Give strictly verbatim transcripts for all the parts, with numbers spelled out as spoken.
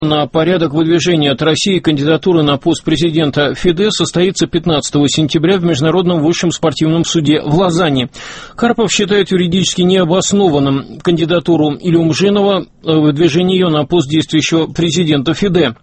На порядок выдвижения от России кандидатуры на пост президента ФИДЕ состоится пятнадцатого сентября в Международном высшем спортивном суде в Лозанне. Карпов считает юридически необоснованным кандидатуру Илюмжинова, выдвижение ее на пост действующего президента ФИДЕ.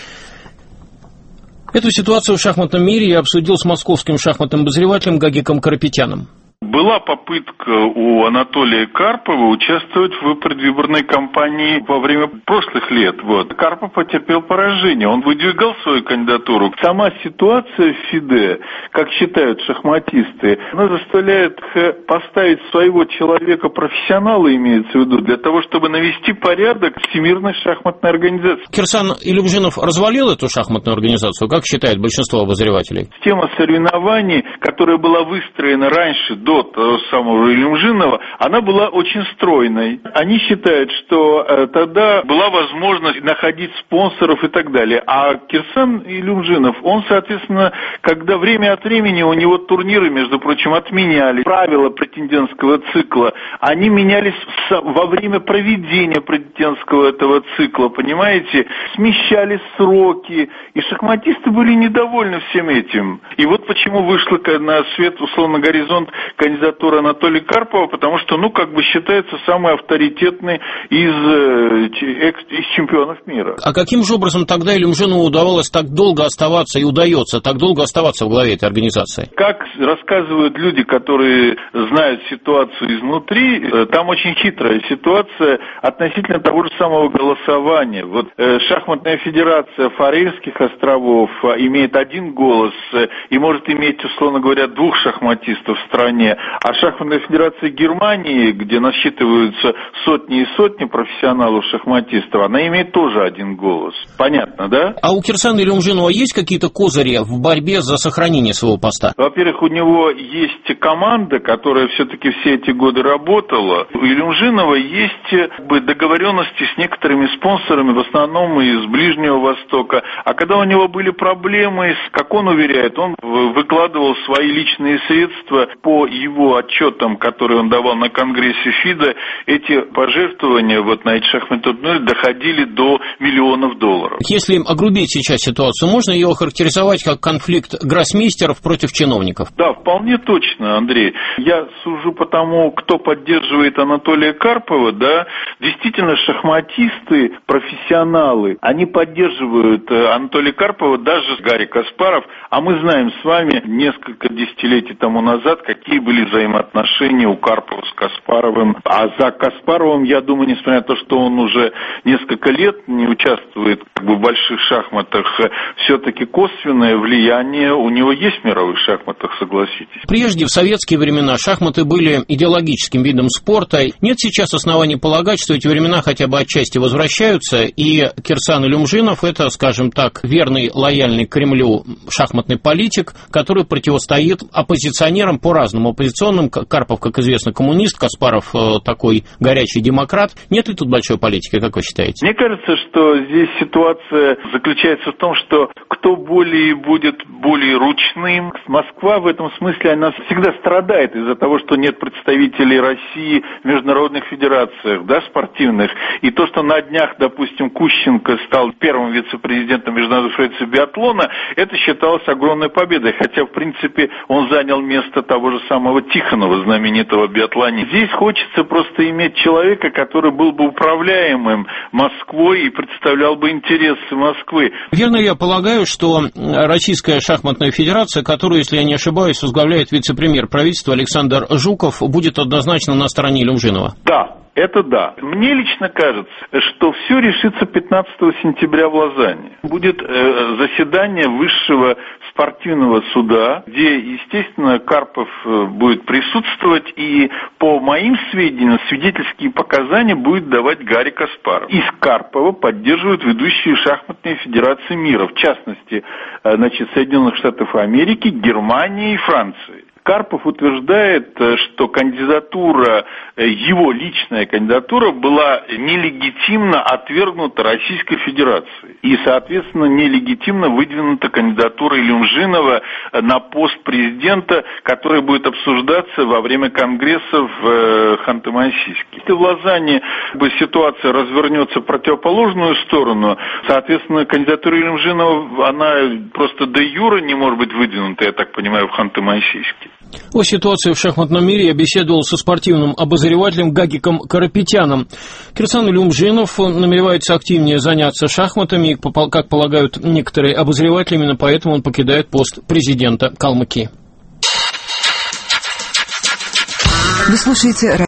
Эту ситуацию в шахматном мире я обсудил с московским шахматным обозревателем Гагиком Карапетяном. Была попытка у Анатолия Карпова участвовать в предвыборной кампании во время прошлых лет. Вот. Карпов потерпел поражение, он выдвигал свою кандидатуру. Сама ситуация в ФИДЕ, как считают шахматисты, она заставляет поставить своего человека, профессионала имеется в виду, для того, чтобы навести порядок в Всемирной шахматной организации. Кирсан Илюмжинов развалил эту шахматную организацию, как считает большинство обозревателей? Система соревнований, которая была выстроена раньше, до того самого Илюмжинова, она была очень стройной. Они считают, что э, тогда была возможность находить спонсоров и так далее. А Кирсан Илюмжинов, он, соответственно, когда время от времени у него турниры, между прочим, отменяли, правила претендентского цикла, они менялись во время проведения претендентского этого цикла, понимаете? Смещались сроки, и шахматисты были недовольны всем этим. И вот почему вышла на свет, условно, горизонт кандидатура Анатолия Карпова, потому что, ну, как бы считается самый авторитетный из, из чемпионов мира. А каким же образом тогда Илюмжинову удавалось так долго оставаться и удается так долго оставаться в главе этой организации? Как рассказывают люди, которые знают ситуацию изнутри, там очень хитрая ситуация относительно того же самого голосования. Вот э, шахматная федерация Фарерских островов имеет один голос и может иметь, условно говоря, двух шахматистов в стране. А шахматная федерация Германии, где насчитываются сотни и сотни профессионалов-шахматистов, она имеет тоже один голос. Понятно, да? А у Кирсана Илюмжинова есть какие-то козыри в борьбе за сохранение своего поста? Во-первых, у него есть команда, которая все-таки все эти годы работала. У Илюмжинова есть как бы договоренности с некоторыми спонсорами, в основном из Ближнего Востока. А когда у него были проблемы, как он уверяет, он выкладывал свои личные средства по его отчетам, которые он давал на конгрессе ФИДЕ, эти пожертвования вот на эти шахматные турниры доходили до миллионов долларов. Если огрубить сейчас ситуацию, можно ее охарактеризовать как конфликт гроссмейстеров против чиновников? Да, вполне точно, Андрей. Я сужу по тому, кто поддерживает Анатолия Карпова, да, действительно шахматисты, профессионалы, они поддерживают Анатолия Карпова, даже Гарри Каспаров, а мы знаем с вами несколько десятилетий тому назад, какие были взаимоотношения у Карпова с Каспаровым. А за Каспаровым, я думаю, несмотря на то, что он уже несколько лет не участвует как бы в больших шахматах, все-таки косвенное влияние у него есть в мировых шахматах, согласитесь. Прежде, в советские времена, шахматы были идеологическим видом спорта. Нет сейчас оснований полагать, что эти времена хотя бы отчасти возвращаются, и Кирсан Илюмжинов – это, скажем так, верный, лояльный Кремлю шахматный политик, который противостоит оппозиционерам по разному оппозиционным. Карпов, как известно, коммунист, Каспаров э, такой горячий демократ. Нет ли тут большой политики, как вы считаете? Мне кажется, что здесь ситуация заключается в том, что кто более будет более ручным. Москва в этом смысле, она всегда страдает из-за того, что нет представителей России в международных федерациях, да, спортивных. И то, что на днях, допустим, Кущенко стал первым вице-президентом Международной федерации биатлона, это считалось огромной победой. Хотя, в принципе, он занял место того же самого Тихонова, знаменитого биатлониста. Здесь хочется просто иметь человека, который был бы управляемым Москвой и представлял бы интересы Москвы. Верно я полагаю, что Российская шахматная федерация, которую, если я не ошибаюсь, возглавляет вице-премьер правительства Александр Жуков, будет однозначно на стороне Илюмжинова? Да. Это да. Мне лично кажется, что все решится пятнадцатого сентября в Лозанне. Будет э, заседание высшего спортивного суда, где, естественно, Карпов будет присутствовать, и, по моим сведениям, свидетельские показания будет давать Гарри Каспаров. Из Карпова поддерживают ведущие шахматные федерации мира, в частности, значит, Соединенных Штатов Америки, Германии и Франции. Карпов утверждает, что кандидатура, его личная кандидатура была нелегитимно отвергнута Российской Федерацией. И, соответственно, нелегитимно выдвинута кандидатура Илюмжинова на пост президента, которая будет обсуждаться во время Конгресса в Ханты-Мансийске. Если в Лозанне ситуация развернется в противоположную сторону, соответственно, кандидатура Илюмжинова, она просто де юре не может быть выдвинута, я так понимаю, в Ханты-Мансийске. О ситуации в шахматном мире я беседовал со спортивным обозревателем Гагиком Карапетяном. Кирсан Илюмжинов намеревается активнее заняться шахматами, как полагают некоторые обозреватели, именно поэтому он покидает пост президента Калмыкии. Вы слушаете